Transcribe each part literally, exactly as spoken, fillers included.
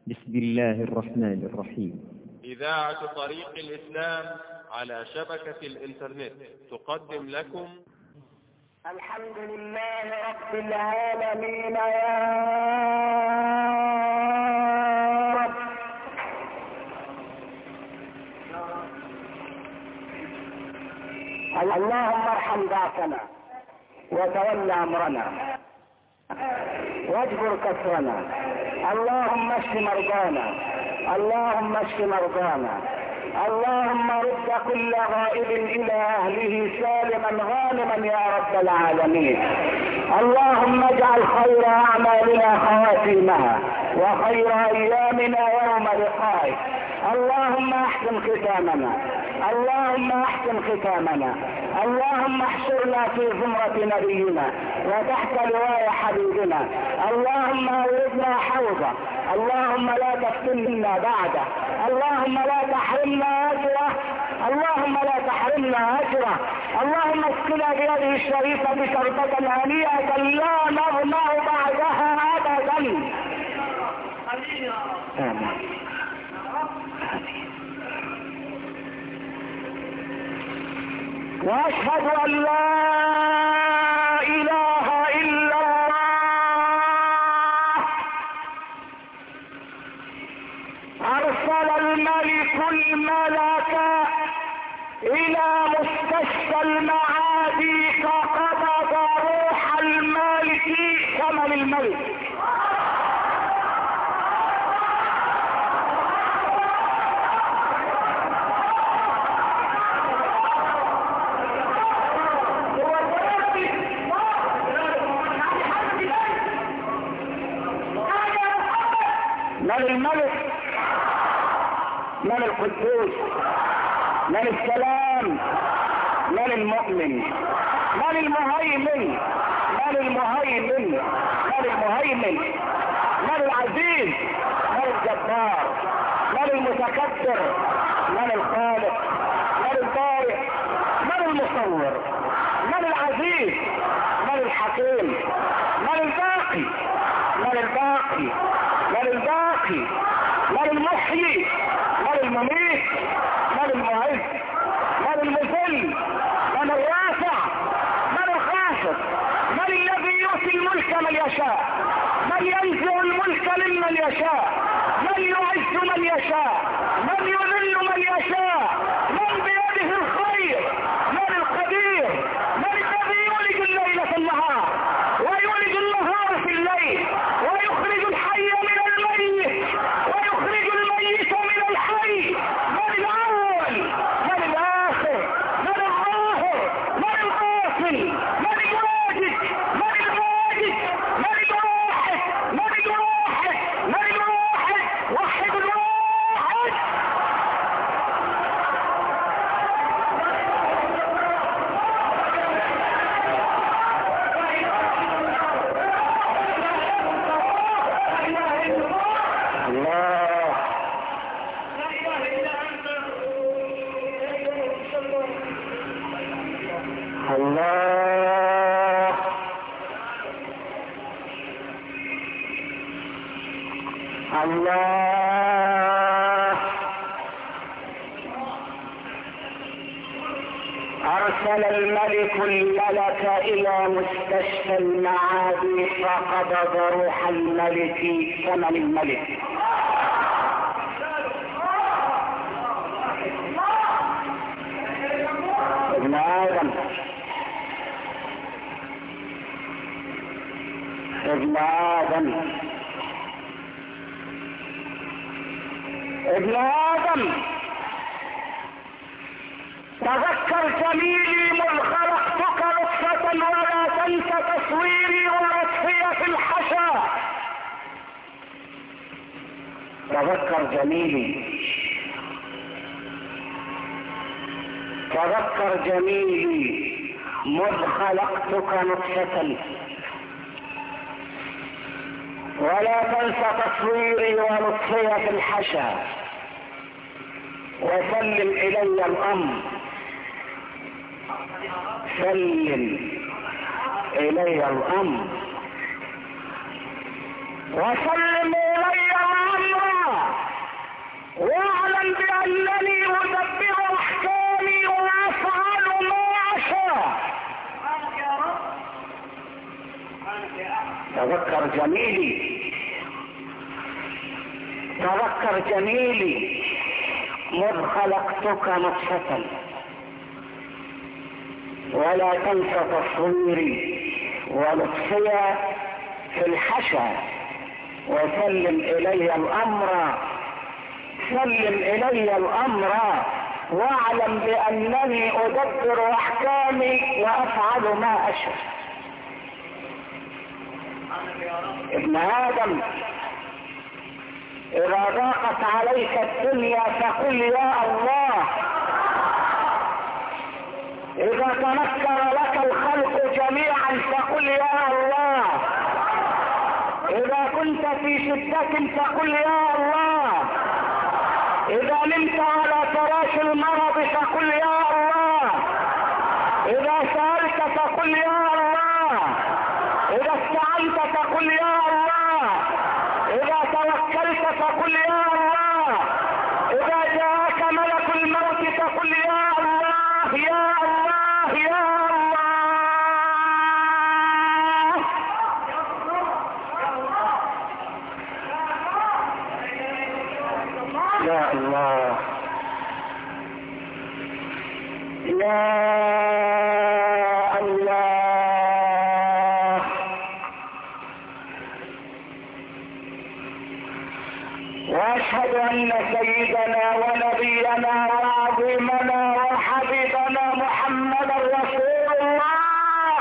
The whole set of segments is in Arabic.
بسم الله الرحمن الرحيم. إذاعة طريق الإسلام على شبكة الإنترنت تقدم لكم الحمد لله رب العالمين يا رب. اللهم ارحم ضعفنا وتولى أمرنا واجبر كسرنا. اللهم اشف مرضانا، اللهم اشف مرضانا، اللهم رد كل غائب الى اهله سالما غانما يا رب العالمين. اللهم اجعل خير اعمالنا خواتيمها وخير ايامنا يوم لقائك. اللهم احسن ختامنا، اللهم احسن ختامنا، اللهم احشرنا في زمرة نبينا وتحت لواء حبيبنا. اللهم اوردنا حوضه، اللهم لا تفتنا بعده، اللهم لا تحرمنا اجره، اللهم لا تحرمنا اجره. اللهم اسقنا بيده الشريفه شربة هنيئة لا نظمأ بعدها ابدا. امين. واشهد ان لا اله الا الله. ارسل الملك الملك الى مستشفى المعادي فقبض روح الملك ثمن الملك. من الملك؟ من القدوس؟ من السلام؟ من المؤمن؟ من المهيمن؟ من المهيمن؟ من المهيمن؟ من العزيز؟ من الجبار؟ من المتكبر؟ من الخالق؟ من البارئ؟ من المصور؟ من العزيز؟ من الحكيم؟ من الباقي؟ من الباقي؟ من الباقي؟ من المحيي؟ من المميت؟ من المعز؟ من المذل؟ من الرافع؟ من الخافض؟ من الذي يؤتي الملك من يشاء؟ من ينزع الملك ممن يشاء؟ من يعز من يشاء؟ من يذل من يشاء؟ من بيده الخير؟ من القدير؟ من الذي يولج الليل في النهار ويولج النهار في الليل ويخرج الحي من الميت ويخرج الميت من الحي؟ من الاول؟ من الاخر؟ من الظاهر؟ من الباطن؟ من الواجد؟ من الواجد؟ من الواحد؟ من الواحد؟ من الواحد؟ وحد الواحد. الله الله ارسل الملك الملك الى مستشفى المعادي فقبض روح الملك ثمن الملك. ابن ادم ابن ادم ابن ادم تذكر جميلي مذ خلقتك نطفة ولا تنس تصويري ونطفي في الحشا. تذكر جميلي تذكر جميلي مذ خلقتك نطفة ولا تنس تصويري ولطفي في الحشا. وسلم الي الامر، سلم الي الامر وسلم الي الامر جميلي، تذكر جميلي مذ خلقتك نطفة، ولا تنس تصويري ولطفي في الحشا، وسلم إلي الأمر، سلم إلي الأمر، واعلم بأنني أدبر أحكامي وأفعل ما أشاء. ابن آدم، إذا ضاقت عليك الدنيا فقل يا الله، إذا تنكر لك الخلق جميعا فقل يا الله، إذا كنت في شدة فقل يا الله، إذا نمت على فراش المرض فقل يا الله، إذا سألت فقل يا الله، إذا استعنت فقل يا الله، إذا توكلت فقل يا الله، إذا جاءك ملك الموت فقل يا الله يا الله يا الله. يا الله يا الله. واشهد ان سيدنا ونبينا وعظيمنا وحبيبنا محمدا رسول الله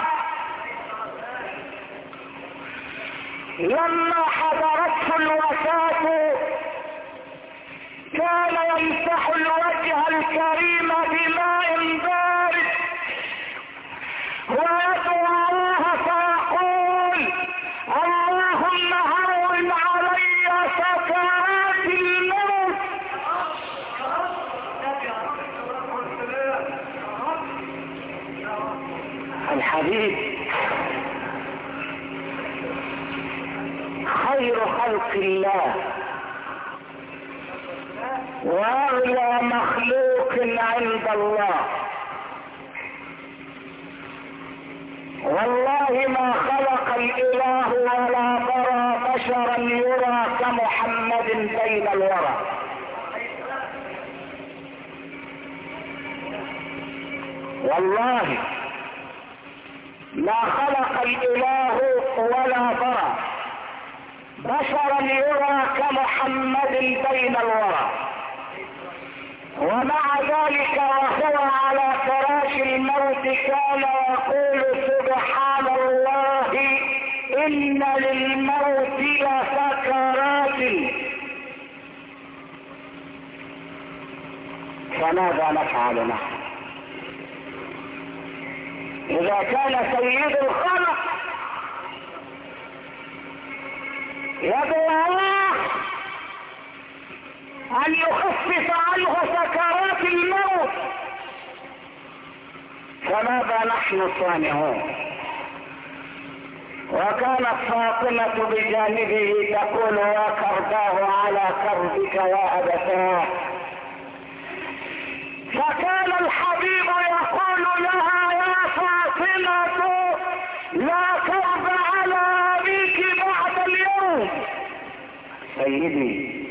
لما حضرته الوفاة كان يمسح الوجه الكريم بماء بارد ويدعو الله فيقول اللهم هون علي سكرات الموت. الحبيب خير خلق الله واغلى مخلوق عند الله، والله ما خلق الاله ولا ترى بشرا يرى كمحمد بين الورى. والله ما خلق الاله ولا ترى بشرا يرى كمحمد بين الورى، ومع ذلك وهو على فراش الموت كان يقول سبحان الله إن للموت لسكرات. فماذا نفعل نحن إذا كان سيد الخلق يدعو الله أن يخفف عنه سكرات الموت؟ فماذا نحن صانعون؟ وكانت فاطمة بجانبه تقول يا كرداه على كربك يا أبتاه، فكان الحبيب يقول لها يا فاطمة لا كرب على أبيك بعد اليوم. سيدي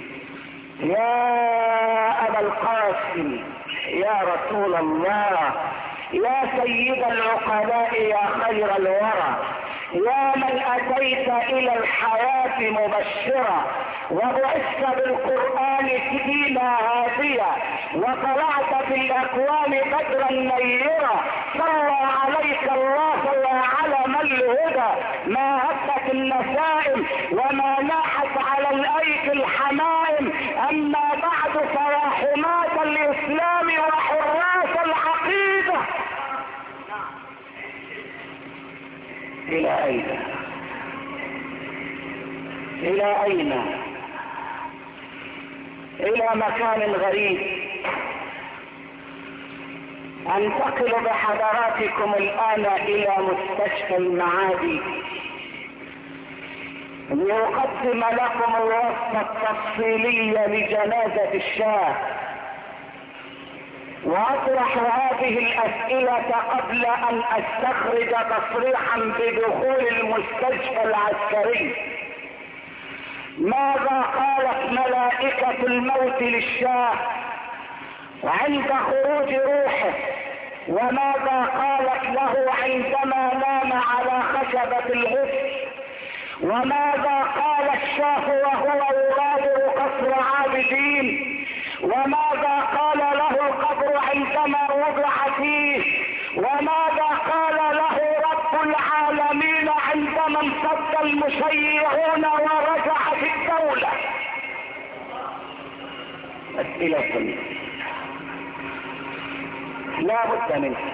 يا أبا القاسم يا رسول الله يا سيد العقلاء يا خير الورى، يا من أتيت إلى الحياة مبشرا وبعثت بالقرآن سبيلا هاديا وطلعت في الأكوان بدرا نيرا، صلى عليك الله يا علم الهدى، ما هبت النسائم وما ناحت على الأيك الحمائم، أما بعد فيا حماة الإسلام وحراس العقيدة. إلى أين؟ إلى أين؟ إلى مكان غريب. أنتقل بحضراتكم الآن إلى مستشفى المعادي لأقدم لكم الوصف التفصيلي لجنازة الشاه، وأطرح هذه الأسئلة قبل أن أستخرج تصريحا بدخول المستشفى العسكري. ماذا قالت ملائكة الموت للشاه عند خروج روحه، وماذا قالت له عندما نام على خشبة الغسل، وماذا قال الشاه وهو يغادر قصر عابدين، وماذا قال له القبر عندما وضع فيه، وماذا قال له رب العالمين عندما انصد المشيعون ورجع في الدولة. أسئلة لا بد منها.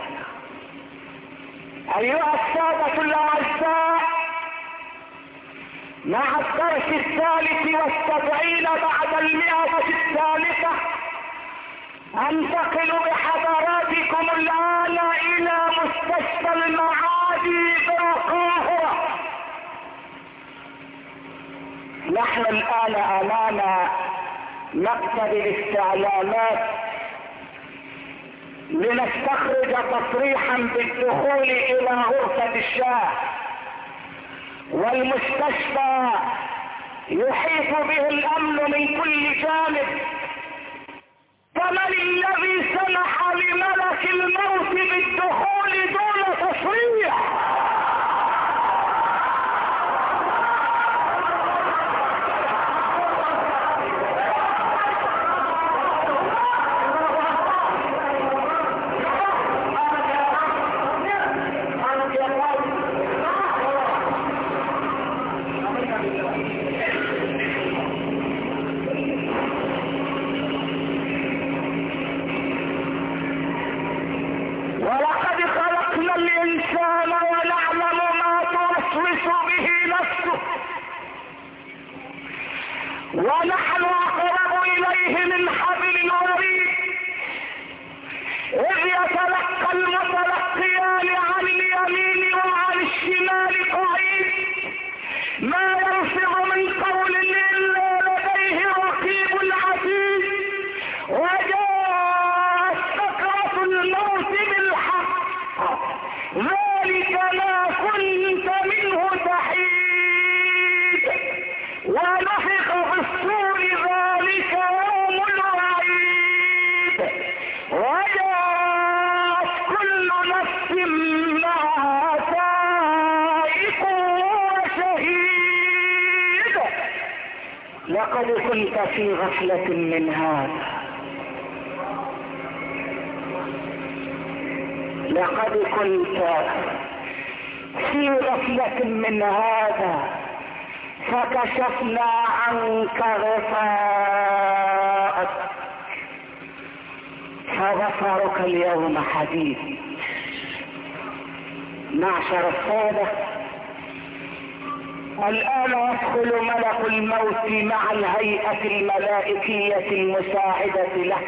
أيها السادة الأعزاء، مع الدرس الثالث والسبعين بعد المئة الثالثة انتقل بحضراتكم الآن إلى مستشفى المعادي بالقاهرة. نحن الآن أمام مكتب الاستعلامات لنستخرج تصريحا بالدخول إلى غرفة الشاه، والمستشفى يحيط به الأمن من كل جانب. فمن الذي سمح لملك الموت بالدخول دون تصريح؟ ونحن أقرب إليه من حبل الوريد، إذ يتلقى المتلقيان عن اليمين وعن الشمال قعيد، ما يلفظ من قول إلا لديه رقيب عتيد، وجاءت سكرة الموت بالحق، ذلك ما كنت منه تحيد، ونفخ في الصور ذلك يوم الوعيد، وجاءت كل نفس معها سائق وشهيد. لقد كنت في غفلة من هذا، لقد كنت في غفلة من هذا، فكشفنا عنك غطاءك فبصرك اليوم حديد. معشر السادة، الآن يدخل ملك الموت مع الهيئة الملائكية المساعدة له،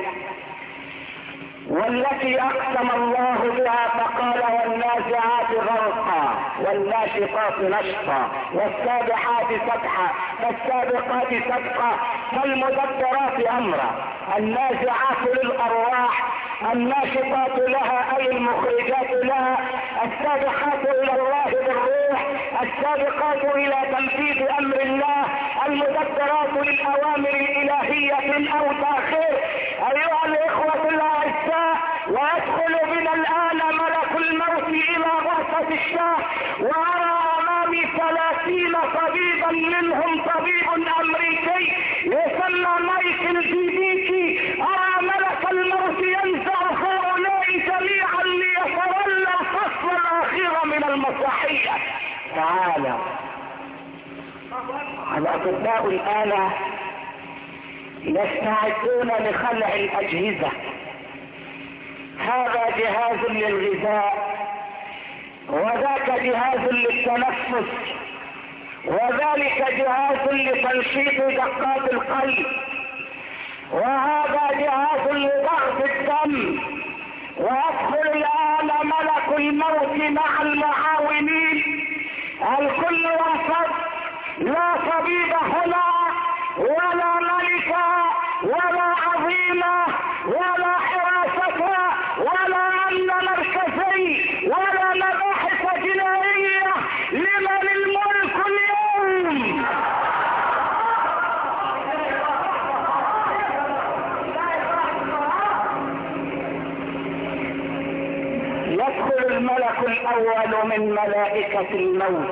والتي أقسم الله بها فقال: والنازعات غرقا والناشطات نشطا والسابحات سبحا فالسابقات سبقا فالمدبرات أمرا. النازعات للأرواح، الناشطات لها أي المخرجات لها، السابقات إلى الله بالروح، السابقات إلى تنفيذ أمر الله، المدبرات للأوامر الإلهية أو تأخير. أيها الإخوة الأعزاء، ويدخل بنا الآن ملك الموت إلى غرفة الشاه، وأرى أمامي ثلاثين طبيبا، منهم طبيب أمريكي يسمى مايكل جيديكي. أرى ملك الموت ينزع هؤلاء جميعا ليتولى الفصل الأخير من المسرحية. تعالى الأطباء الآن يستعدون لخلع الأجهزة. هذا جهاز للغذاء، وذاك جهاز للتنفس، وذلك جهاز لتنشيط دقات القلب، وهذا جهاز لضغط الدم. ويدخل الآن ملك الموت مع المعاونين، الكل ينفض، لا طبيب هنا ولا ملكة ولا عظيمة ولا حراسة ولا أمن مركزي ولا مباحث جنائية. لمن الملك اليوم؟ الأول من ملائكة الموت،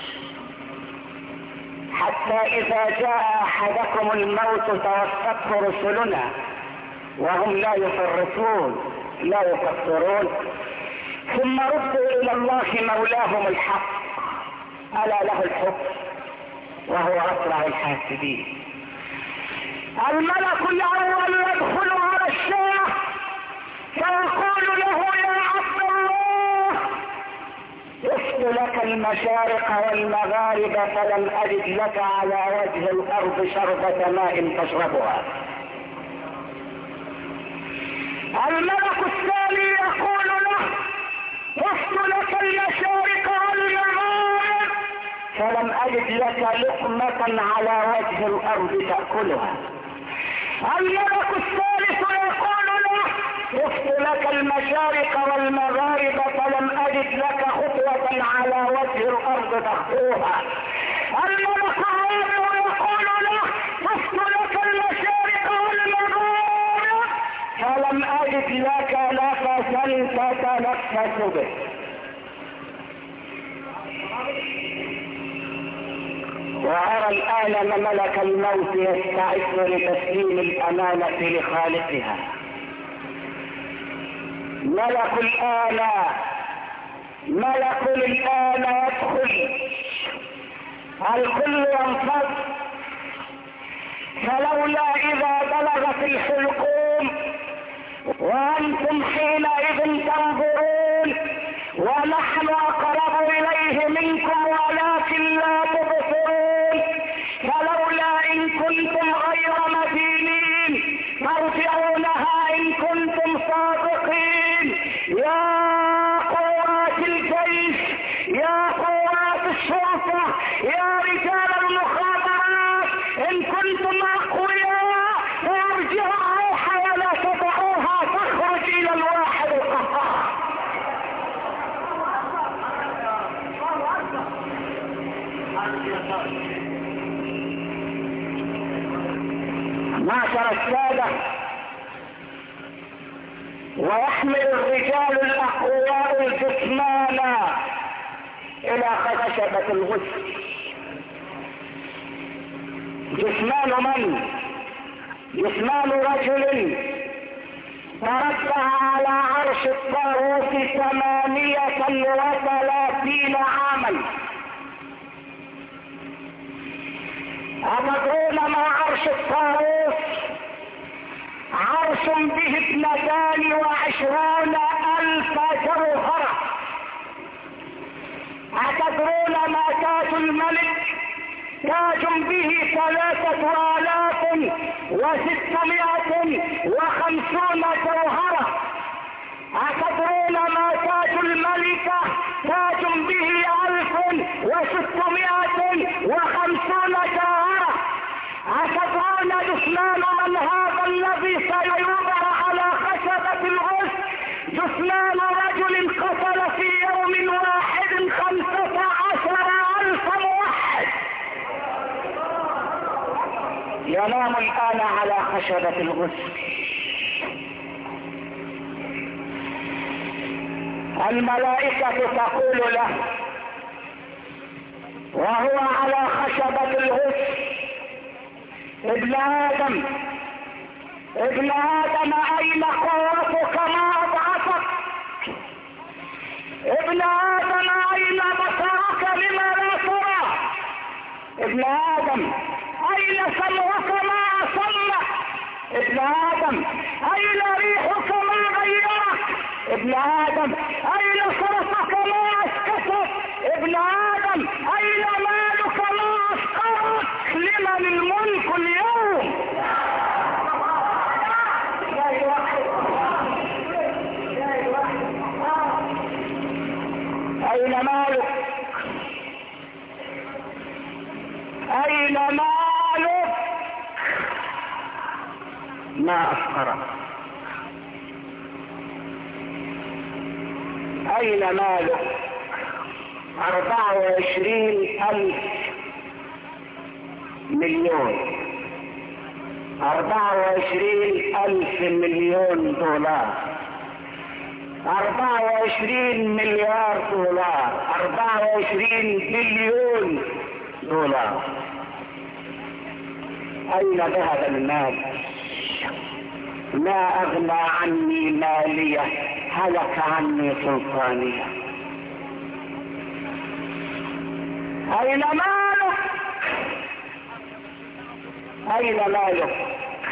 حتى إذا جاء أحدكم الموت توفته رسلنا وهم لا يفرطون لا يقصرون، ثم ردوا إلى الله مولاهم الحق، ألا له الحكم وهو أسرع الحاسبين. الملك الأول يدخل على الشيخ فيقول له يا عبد الله وفت لك المشارق والمغارب فلم أجد لك على وجه الأرض شربة ماء تشربها. الملك الثاني يقول له وفت لك المشارق والمغارب فلم أجد لك لقمة على وجه الأرض تأكلها. الملك الثالث يقول له وفت لك المشارق والمغارب فلم أجد لك خطوة على وجه الأرض تخطوها. الملك الرابع يقول له وفت لك المشارق والمغارب فلم أجد لك نفسا تتنفس به. وأرى الآن ملك الموت يستعد لتسليم الأمانة لخالقها. ملك الآن ملك الآن يدخل، الكل ينفض، فلولا إذا بلغت الحلقوم وأنتم حينئذ تنظرون ونحن أقرب إليه منكم ولكن لا تبصرون، فلولا إن كنتم غير مدينين ترجعونها إن كنتم صادقين. يا قوات الجيش، يا قوات الشرطة، يا رجال المخابرات، إن كنتم أقوياء فارجعوا الروح ولا تدعوها تخرج إلى الواحد القهار. معشر السادة، ويحمل الرجال الأقوياء الجثمان إلى خشبة الغسل. جثمان من؟ جثمان رجل تربع على عرش الطاغوت ثمانية وثلاثين عاما. أتدرون ما عرش الطاغوت؟ عرش به اثنتان وعشرون ألف جوهرة. أتدرون ما تاج الملك؟ تاج به ثلاثة آلاف وستمائة وخمسون جوهرة. أتدرون ما تاج الملكة؟ تاج به ألف وستمائة وخمسون جوهرة. أتدرون جثمان من هذا الذي سيوضع على خشبة الغسل؟ جثمان رجل قتل في يوم واحد خمسة عشر ألف موحد. ينام الآن على خشبة الغسل. الملائكة تقول له وهو على خشبة الغسل ابن آدم ابن آدم أين قوتك ما أضعفك؟ ابن آدم أين بصرك لما لا ترى؟ ابن آدم أين سمعك ما أسمك؟ ابن آدم أين ريحك ما غيرك؟ ابن آدم أين صرفك ما أسكتك؟ ابن آدم أين مالك ما أسقطك؟ لمن الملك اليوم؟ أين مالك؟ أين مالك؟ ما أفقرك. أين مالك؟ أربعة وعشرين ألف مليون أربعة وعشرين ألف مليون دولار. أربعة وعشرين مليار دولار، أربعة وعشرين بليون دولار. أين ذهب المال؟ ما أغنى عني مالية، هلك عني سلطانية. أين مالك؟ أين مالك؟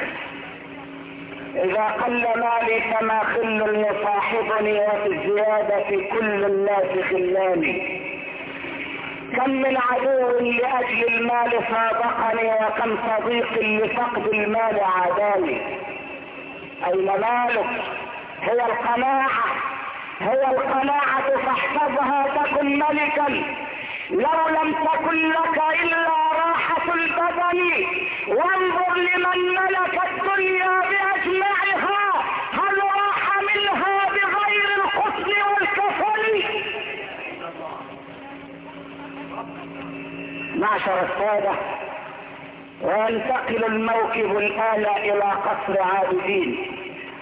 إذا قل مالي فما خل يصاحبني، وفي الزيادة كل الناس خلاني. كم من عدو لأجل المال صادقني، وكم صديق لفقد المال عاداني. أين مالك؟ هي القناعة، هي القناعة فاحفظها تكن ملكا. لو لم تكن لك إلا راحة البدن، وانظر لمن ملك الدنيا بأجمعها، هل راح منها بغير القتل والكفن؟ معشر السادة، وينتقل الموكب الآن إلى قصر عابدين.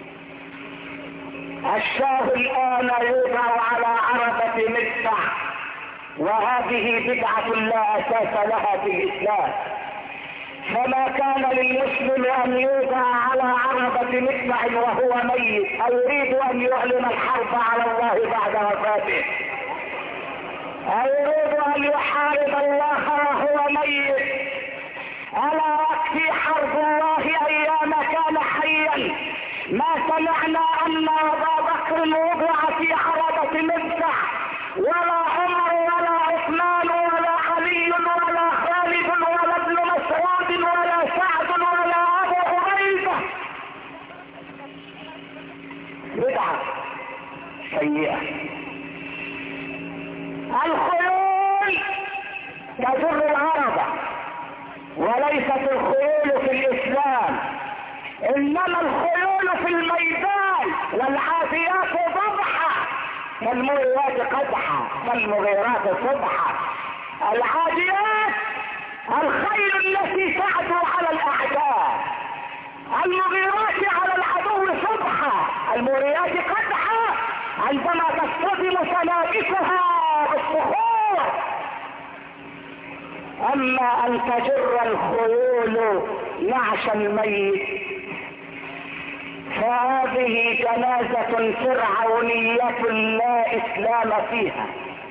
الشاه الآن يوضع على عربة مدفع، وهذه بدعة لا أساس لها في الإسلام. فما كان للمسلم أن يوضع على عربة مدفع وهو ميت، أو يريد أن يعلن الحرب على الله بعد وفاته، أو يريد أن يحارب الله وهو ميت. ألا يكفي حرب الله أيام كان حيا؟ ما سمعنا أن أبا بكر وضع في عربة مدفع، ولا عمر ولا عثمان ولا علي ولا خالد ولا ابن مسعود ولا سعد ولا أبو عبيدة. بدعة سيئة. الخيول تجر العربة، وليست الخيول في الإسلام، إنما الخيول في الميدان. والعافيات ضبحة، فالمغيرات قدحة، فالمغيرات صبحة. العاديات الخيل التي تعدو على الأعداء، المغيرات على العدو صبحة، المغيرات قدحة عندما تصطدم سنابكها بالصخور. أما أن تجر الخيول نعش الميت فهذه جنازة فرعونية لا إسلام فيها.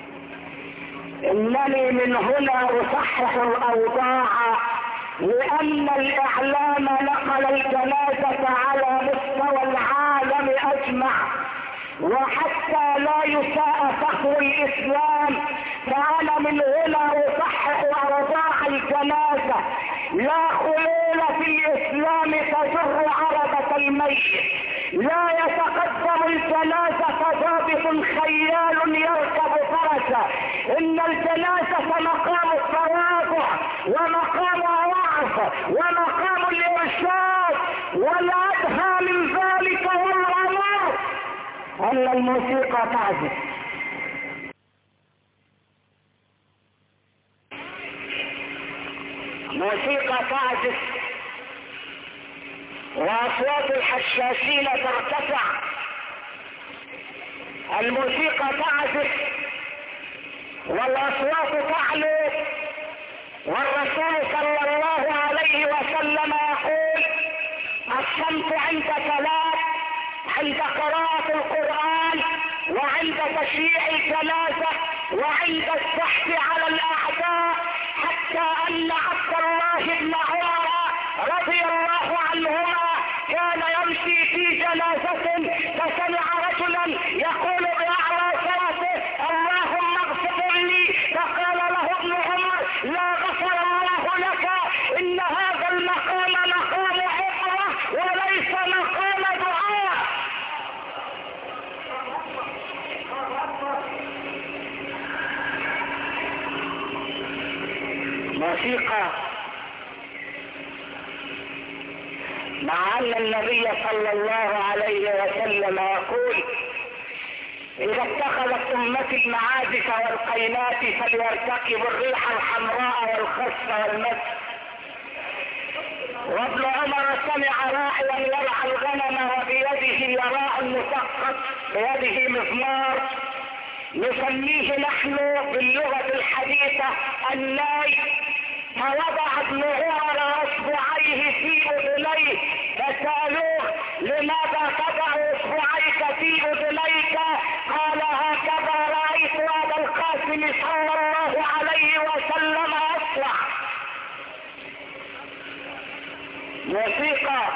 إنني من هنا أصحح الأوضاع، لأن الإعلام نقل الجنازة على مستوى العالم أجمع، وحتى لا يساء فخر الإسلام فأنا من هنا أصحح أوضاع الجنازة. لا خيول في الإسلام تجر عربة الميت، لا يتقدم الجنازة ضابط خيال يركب فرسه. إن الجنازة مقام التواضع، ومقام الوعظ، ومقام الإرشاد، والأدهى من ذلك والأمر أن الموسيقى تعزف. موسيقى تعزف وأصوات الحشاشين ترتفع. الموسيقى تعزف والأصوات تعلو، والرسول صلى الله عليه وسلم يقول: الصمت عند ثلاث: عند قراءة القرآن، وعند تشييع الجنازة، وعند الزحف على الأعداء. حتى أن عبد الله بن عمر رضي الله عنهما كان يمشي في جنازة فسمع رجلا يقول بأعلى صوته: اللهم اغفر لي. فقال له ابن عمر: لا غفر الله لك، إن هذا المقام مقام عبرة وليس مقام دعاء. موسيقى، مع أن النبي صلى الله عليه وسلم يقول: إذا اتخذت أمتي المعازف والقينات فليرتكبوا الريح الحمراء والخس والمس. وابن عمر سمع راعيا يرعى الغنم وبيده يراء مثقف بيده مزمار نسميه نحن باللغة الحديثة الناي، فوضع ابن عمر اصبعيه في اذنيه فسألوه لماذا تضع اصبعيك في اذنيك؟ قال هكذا رأيت ابا القاسم صلى الله عليه وسلم اصلع. موسيقى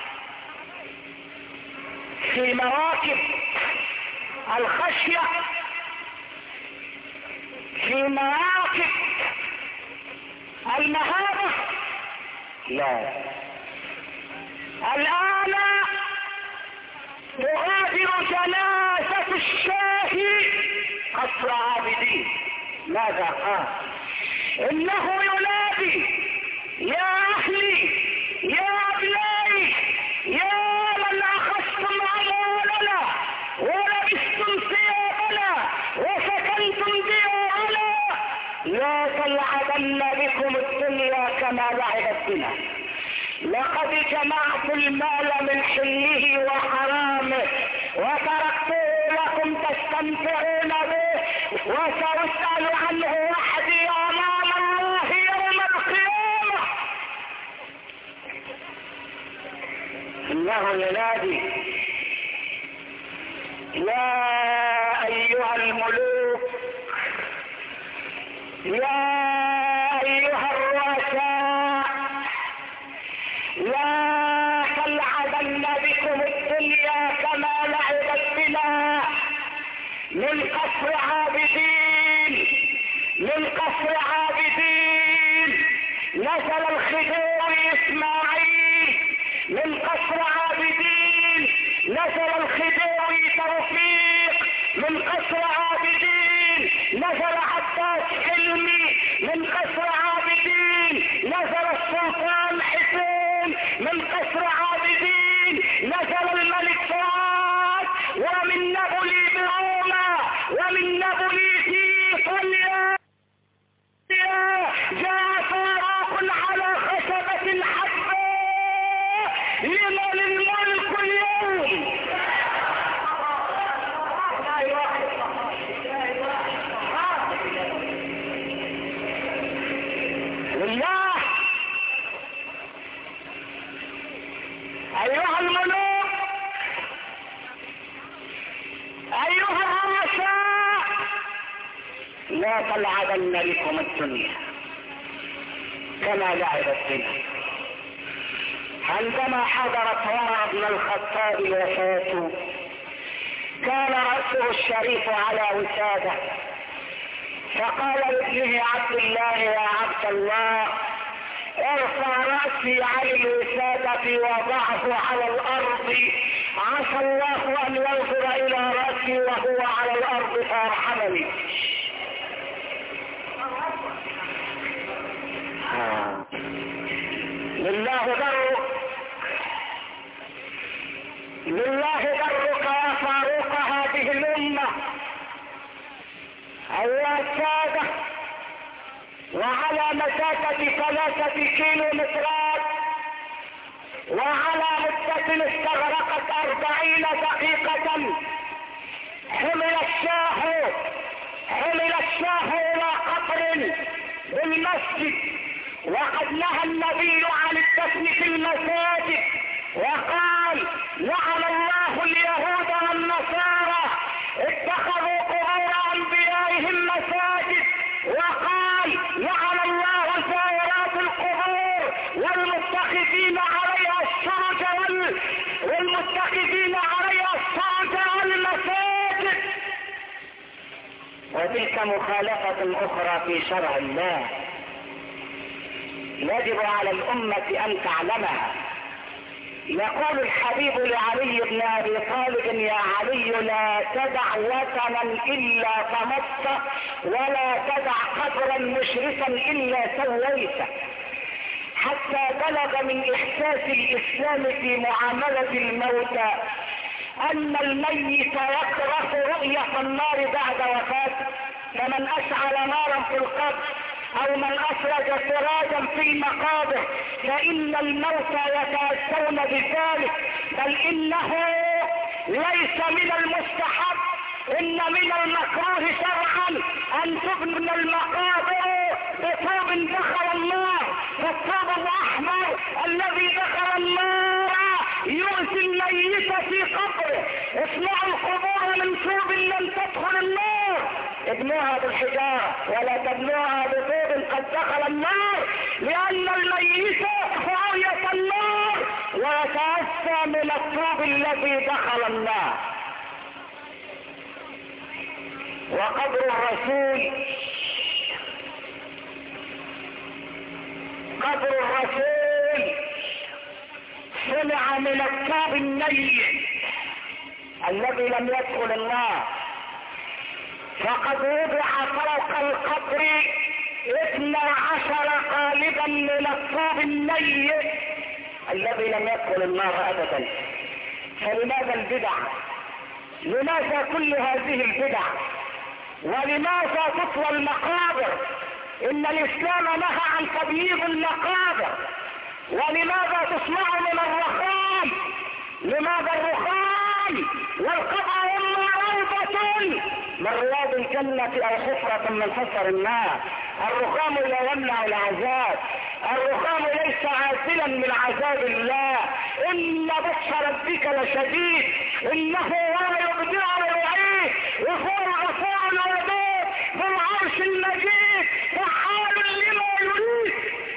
في مواكب الخشية، في مواكب المهابة لا. الآن تغادر جنازة الشاهي قصر عابدين. ماذا قال؟ إنه ينادي يا أهلي يا أبنائي يا من أخذتم أموالنا ولبستم ثيابنا وسكنتم ديارنا لا تلعبن بكم الدنيا كما لعبت بنا. لقد جمعت المال من حله وحرامه وتركته لكم تستمتعون به وسأسأل عنه وحدي أمام الله يوم القيامة. إنه ينادي يا أيها الملوك يا أيها الرؤساء لا تلعبن بكم الدنيا كما لعبت بنا. من قصر عابدين من قصر عابدين نزل الخديوي إسماعيل، من قصر عابدين نزل الخديوي توفيق، من قصر عابدين نزل عباس حلمي، من قصر عابدين نزل السلطان حسين، من قصر عابدين نزل الملك فؤاد، ومن نبلي بروما ومن نبلي في طليا جاء فاروق على خشبة حبة لمن الملك اليوم. لله. أيها الملوك أيها الرؤساء لا تلعبن بكم الدنيا كما لعبت بنا. عندما حضرت عمر بن الخطاب وفاته كان رأسه الشريف على وسادة، فقال لابنه عبد الله يا عبد الله ارفع رأسي عن الوسادة وضعه على الأرض عسى الله أن ينظر إلى رأسي وهو على الأرض فيرحمني. آه. لله درك لله درك يا فاروق هذه الأمة أيها السادة، وعلى مسافة ثلاثة كيلو مترات وعلى مدة استغرقت أربعين دقيقة حمل الشاه حمل الشاه إلى قبر بالمسجد. وقد نهى النبي عن الدفن في المساجد وقال لعن الله اليهود والنصارى اتخذوا قبور أنبيائهم مساجد، وقال لعن الله زائرات القبور والمتخذين عليها السرج وال... والمتخذين عليها السرج والمساجد. وتلك مخالفة أخرى في شرع الله يجب على الأمة أن تعلمها. يقول الحبيب لعلي بن أبي طالب يا علي لا تدع وثنا إلا طمسته ولا تدع قبرا مشرفا إلا سويته. حتى بلغ من إحساس الإسلام في معاملة الموتى أن الميت يكره رؤية النار بعد وفاته، فمن أشعل نارا في القبر أو من أسرج سراجا في المقابر فإن الموتى يتأسون يقولون بذلك، بل انه ليس من المستحب، ان من المكروه شرعا ان تبنى المقابر بطوب دخل النار، فالطوب الاحمر الذي دخل النار يؤذي الميت في قبره. اصنعوا القبور من طوب لم تدخل النار، ابنوها بالحجاره ولا تبنوها بطوب قد دخل النار، لان الميت رؤية النار ويتأسى من الطوب الذي دخل النار. وقبر الرسول قبر الرسول صنع من الطوب النيل الذي لم يدخل النار، فقد وضع فوق القبر اثنى عشر قالبا من الطوب النيل الذي لم يدخل النار ابدا. فلماذا البدع؟ لماذا كل هذه البدع؟ ولماذا تطوى المقابر؟ ان الاسلام نهى عن تبييض المقابر. ولماذا تصنع من الرخام؟ لماذا الرخام والقبر اما روضة من رياض الجنة او حفرة من حفر النار؟ الرخام لا يمنع العذاب، الرخام ليس عازلا من عذاب الله. ان بطش ربك لشديد انه لا يبدع ويعيد وهو الغفور الودود ذو العرش المجيد فعال لما يريد.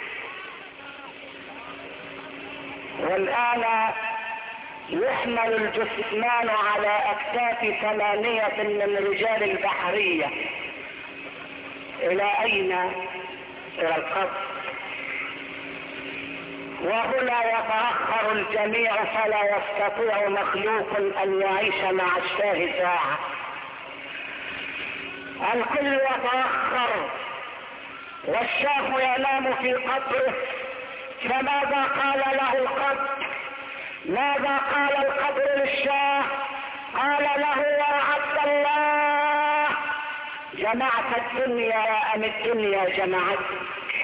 والآن يحمل الجثمان على أكتاف ثمانية من رجال البحرية. إلى أين؟ إلى القبر. وهنا يتأخر الجميع فلا يستطيع مخلوق أن يعيش مع الشاه ساعة. الكل يتأخر والشاه ينام في قبره. فماذا قال له القبر؟ ماذا قال القبر للشاه؟ قال له يا عبد الله جمعت الدنيا أم الدنيا جمعتك؟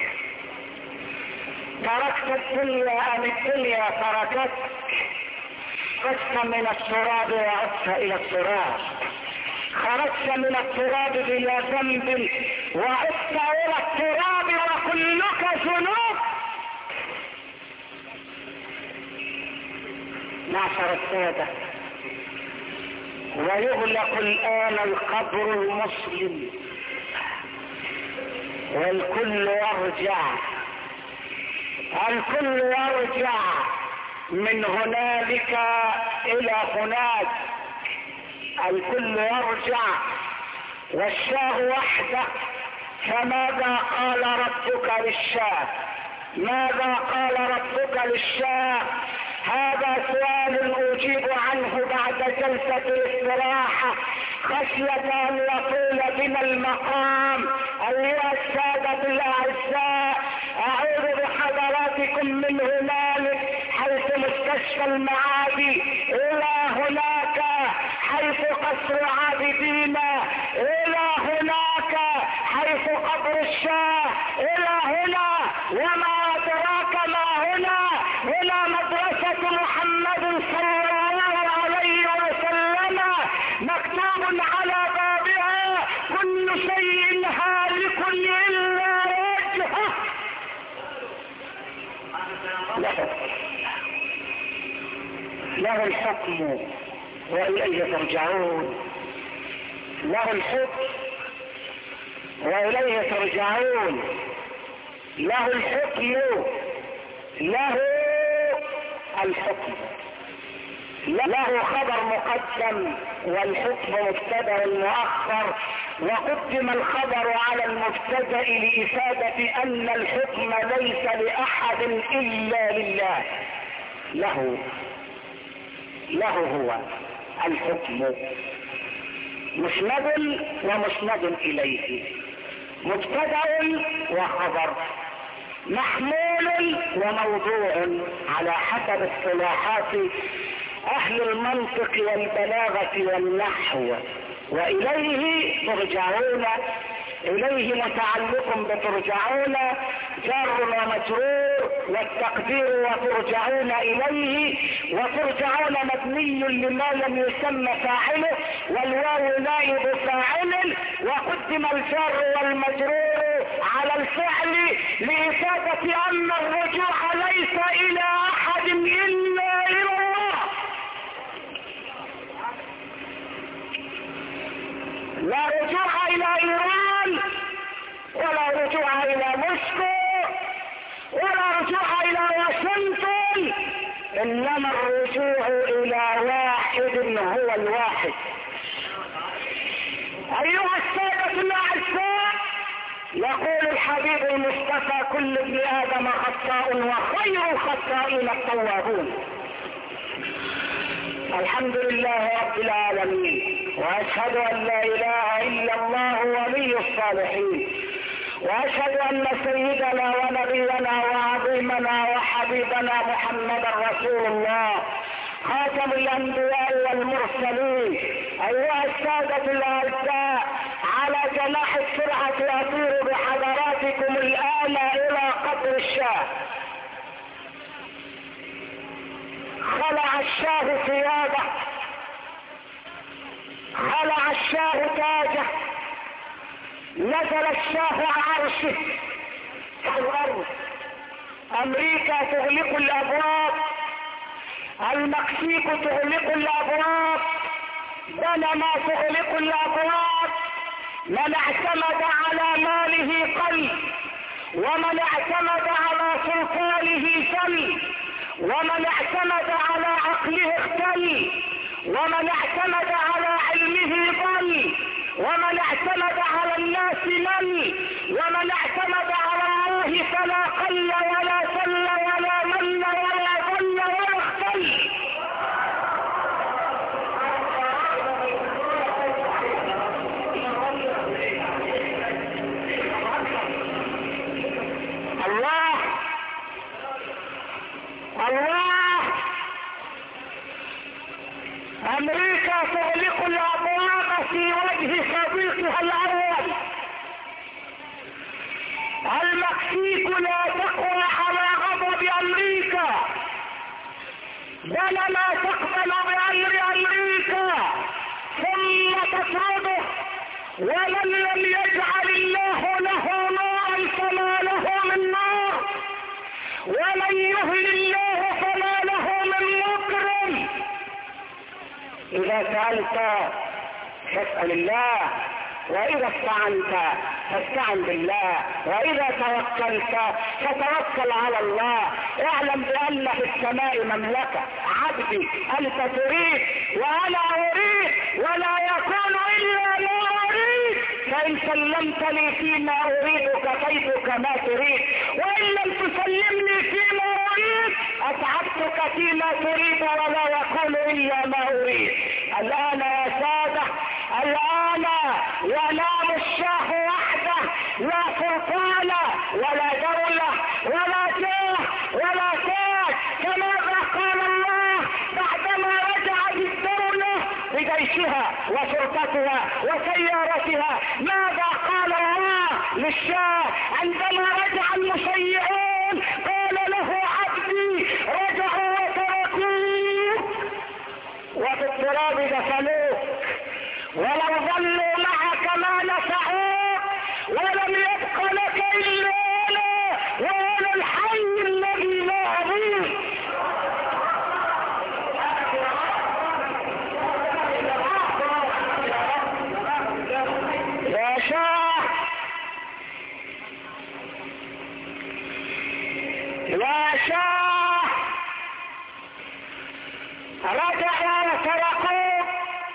تركت الدنيا أم الدنيا تركتك؟ خرجت من التراب وعدت إلى التراب، خرجت من التراب بلا ذنب وعدت إلى التراب وكلك ذنوب. معشر السادة، ويغلق الآن القبر المسلم والكل يرجع، الكل يرجع من هنالك إلى هناك، الكل يرجع والشاه وحده. فماذا قال ربك للشاه؟ ماذا قال ربك للشاه؟ هذا سؤال أجيب عنه بعد جلسة الاستراحة خشية أن يطول بنا المقام. أيها السادة الأعزاء، أعوذ بحضراتكم من هنالك حيث مستشفى المعادي إلى هناك حيث قصر عابدين، إلى هناك حيث قبر الشاه، إلى هنا وما أدراك ما هنا. هنا مدرسة محمد صلى الله عليه وسلم مكتوب على بابها كل شيء هالك إلا وجهه. له الحكم وإليه ترجعون، له الحكم وإليه ترجعون، له الحكم، له الحكم، له خبر مقدم والحكم مبتدأ مؤخر، وقدم الخبر على المبتدأ لإفادة أن الحكم ليس لأحد إلا لله. له له هو الحكم مسند ومسند إليه، مبتدأ وخبر، محمول وموضوع على حسب اصطلاحات أهل المنطق والبلاغة والنحو، وإليه ترجعون إليه متعلق بترجعون جار ومجرور، والتقدير وترجعون إليه، وترجعون مبني لما لم يسمى فاعله، والواو نائب فاعل، وقدم الجار والمجرور على الفعل لإفادة أن الرجوع ليس إلى أحد إلا إلى الله. لا رجوع إلى إيران، ولا رجوع إلى موسكو، ولا رجوع إلى واشنطن، إنما الرجوع إلى واحد هو الواحد. أيها السادة الأعزاء، يقول الحبيب المصطفى: كل ابن آدم خطاء وخير الخطائين التوابون. الحمد لله رب العالمين، وأشهد أن لا إله إلا الله ولي الصالحين، وأشهد أن سيدنا ونبينا وعظيمنا وحبيبنا محمد رسول الله خاتم الأنبياء والمرسلين. أيها السادة الأعزاء، على جناح السرعة أطير بحضراتكم الآن إلى قبر الشاه. خلع الشاه ثيابه، خلع الشاه تاجه، نزل الشاه عرشه على الأرض. أمريكا تغلق الأبواب، المكسيك تغلق الأبواب، بنما تغلق الأبواب. من اعتمد على ماله قل، ومن اعتمد على سلطانه سل، ومن اعتمد على عقله اختل، ومن اعتمد على علمه ضل، ومن اعتمد على الناس مل، ومن اعتمد على الله فلا قل ولا سل ولا من ولا ضل ولا اختل. الله الله أمريكا تغلق الأبواب في وجه صديقها الأول. المكسيك لا تقوى على غضب أمريكا، بل لا تقبل بأمر أمريكا ثم تطرده. ومن لم يجعل الله له نارا فما له من نار، ومن يهل الله فما له من مكرم. إذا سألت فاسأل الله، وإذا استعنت فاستعن بالله، وإذا توكلت فتوكل على الله. اعلم بأن في السماء مملكة. عبدي أنت تريد وأنا أريد، ولا يكون إلا ما أريد، فإن سلمتني فيما أريد كفيتك ما تريد، وإن لم تسلمني فيما أريد أتعبتك فيما تريد، ولا يكون إلا ما أريد. الآن يا سادة، الآن ينام الشاه وحده، لا سلطان ولا دولة ولا جاه ولا تاج. كماذا قال الله بعدما رجعت الدولة بجيشها وشرطتها وسيارتها؟ ماذا قال الله للشاه عندما رجع المشيعون؟ قال له: عبدي رجعوا وتركوه وفي التراب دفنوه، ولو ظلوا معك ما نفعوك، ولم يبق لك إلا أنا وأنا الحي الذي لا أموت. يا شاه، يا شاه، رجعوا وتركوك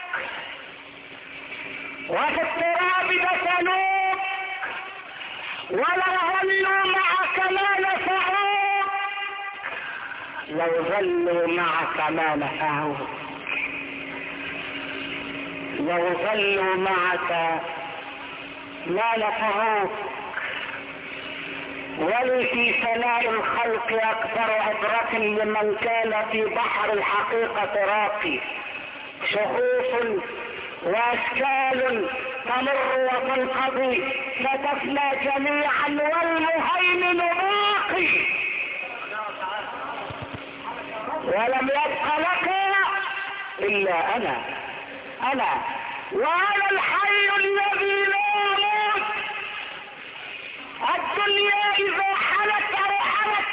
وفي التراب دفنوك، ولو ظلوا معك ما نفعوك، لو ظلوا معك ما نفعوك، لو ظلوا معك ما نفعوك. ولي في ثناء الخلق أكبر عبرة لمن كان في بحر الحقيقة راقي. شخوص واشكال تمر وتنقضي فتفنى جميعا والمهيمن باقي، ولم يبق لك الا انا انا وانا الحي الذي لا يموت. الدنيا اذا حلت او حلت،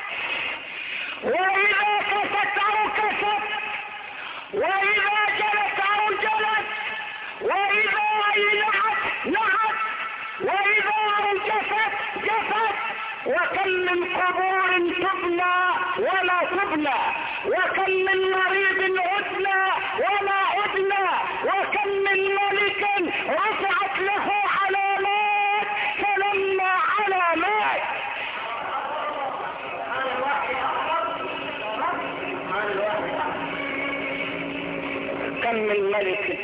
واذا كست او كست، واذا جلت او جلت، واذا نعت نعت، واذا جفت جفت. وكم من قبور تبنى ولا تبنى، وكم من مريض عدنا ولا عدنا، وكم من ملك رفعت له علامات فلما علامات. كم من ملك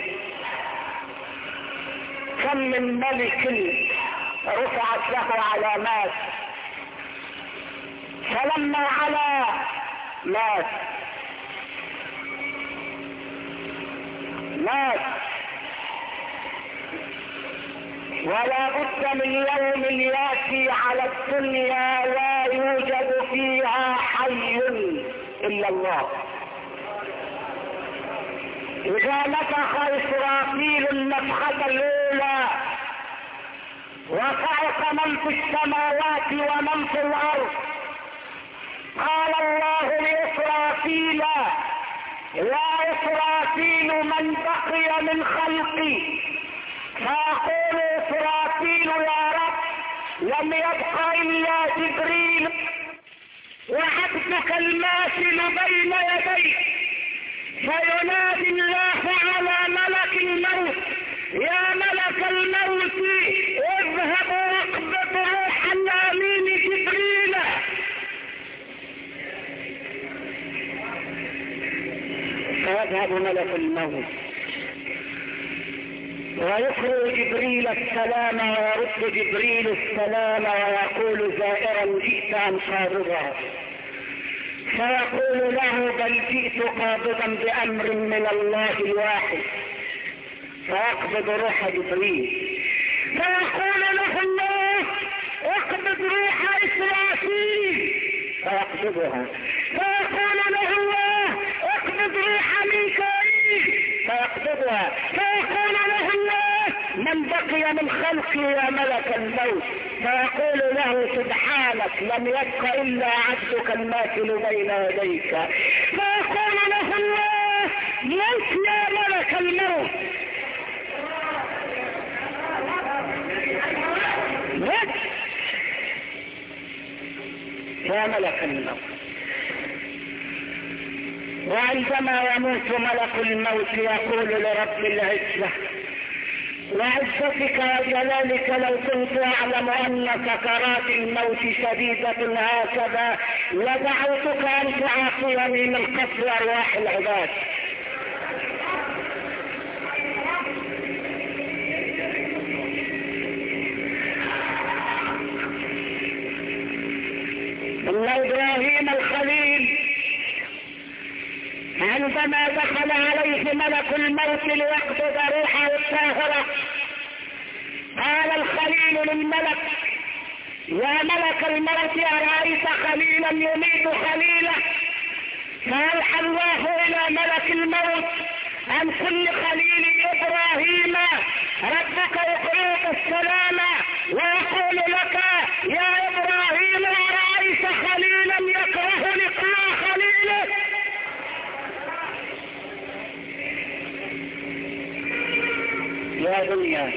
كم من ملك رفعت له علامات فلما علا مات مات. ولا بد من يوم ياتي على الدنيا لا يوجد فيها حي الا الله. اذا نفخ اسرافيل النفخه الاولى وصعق من في السماوات ومن في الارض، قال الله لإسرافيل يا إسرافيل من بقي من خلقي؟ فيقول إسرافيل يا رب لم يبق إلا جبريل وعبدك الماثل بين يديك. فينادي الله على ملك الموت يا ملك الموت اذهب واقبض روح الامين جبريل. فيذهب ملك الموت ويخرج جبريل السلام ويرد جبريل السلام ويقول زائرا جئت ام قابضا؟ فيقول له بل جئت قابضا بامر من الله الواحد. فيقبض روح جبريل فيقول له الله اقبض روح اسرافيل فيقبضها. فيقول له الله اقبض روح ميكائيل فيقبضها. فيقول له الله من بقي من خلقي يا ملك الموت؟ فيقول له سبحانك لم يبق الا عبدك الماثل بين يديك. فيقول له الله موت يا ملك الموت موت يا ملك الموت. وعندما يموت ملك الموت يقول لرب العزة وعزتك وجلالك لو كنت اعلم ان سكرات الموت شديدة هكذا لدعوتك ان تعافيني من قتل ارواح العباد. ان ابراهيم الخليل عندما دخل عليه ملك الموت ليقبض روحه الطاهرة قال الخليل للملك يا ملك الموت أرأيت خليلا يميت خليله؟ فأوحى الله إلى ملك الموت عن كل خليل إبراهيم ربك يقرئك السلام ويقول لك يا إبراهيم أرأيت خليلا يكره لقاء خليله؟ يا دنيا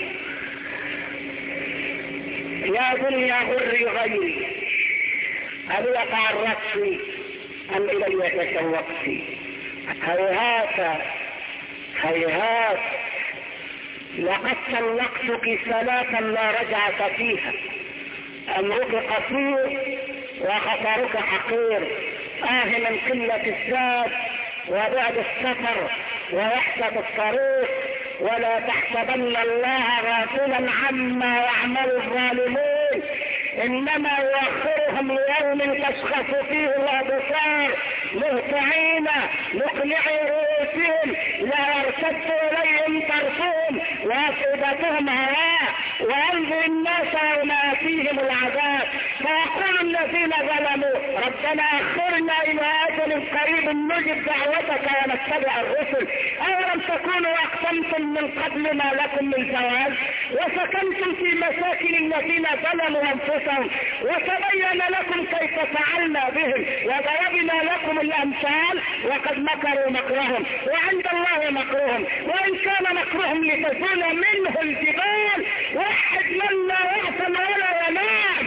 يا دنيا غري غيري هل يقع الرقص أم إلي تشوقت؟ هيهات هيهات لقد طلقتك ثلاثا لا رجعة فيها. أمرك قصير وخطرك حقير. آه من قلة الزاد وبعد السفر ووحدة الطريق. ولا تحسبن الله غافلا عما يعمل الظالمون انما يؤخرهم ليوم تشخص فيه الابصار مهطعين مقنعي رؤوسهم لا يرتد اليهم أنفسهم وأفئدتهم هواء، وأنذر الناس يوم يأتيهم العذاب فيقول الذين ظلموا ربنا أخرنا إلى أجل قريب نجب دعوتك ونتبع الرسل أولم تكونوا أقسمتم من قبل ما لكم من زوال وسكنتم في مساكن الذين ظلموا أنفسهم وتبين لكم كيف فعلنا بهم وضربنا لكم الأمثال وقد مكروا مكرهم وعند الله مكرهم وإن كان مكرهم لتزول منه الجبال وحد من لا يأثم ولا ينام.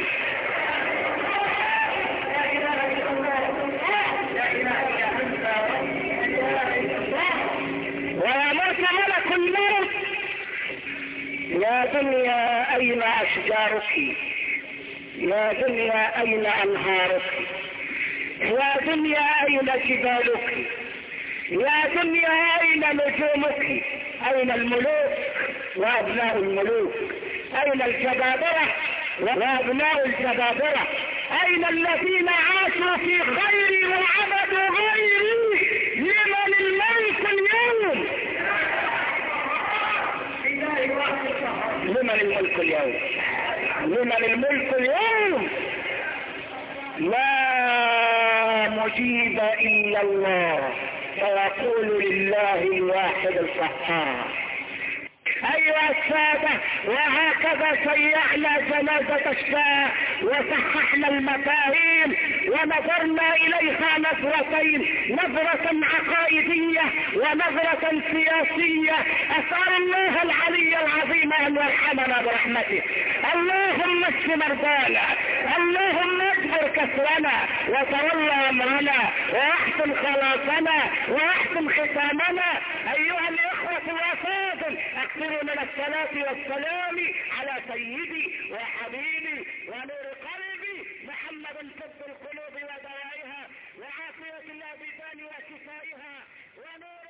ويموت ملك الموت يا دنيا أين أشجارك يا دنيا أين أنهارك يا دنيا أين جبالك يا دنيا أين نجومك أين الملوك وأبناء الملوك أين الجبابرة وأبناء الجبابرة أين الذين عاشوا في خيري وعبدوا غيري لمن الملك اليوم لمن الملك اليوم لمن الملك اليوم لا مجيب إلا الله فيقول لله الواحد القهار. أيها السادة وهكذا شيعنا جنازة الشاة وصححنا المفاهيم ونظرنا إليها نظرتين نظرة عقائدية ونظرة سياسية. أسأل الله العلي العظيم أن يرحمنا برحمته. اللهم اشف مرضانا اللهم اجبر كسرنا وتولى أمرنا وأحسن خلاصنا وأحسن ختامنا. أيها الإخوة الأفاضل أكثروا من الصلاة والسلام على سيدي وحبيبي ونور قلبي محمد طب القلوب ودوائها وعافية الأبدان وشفائها ونور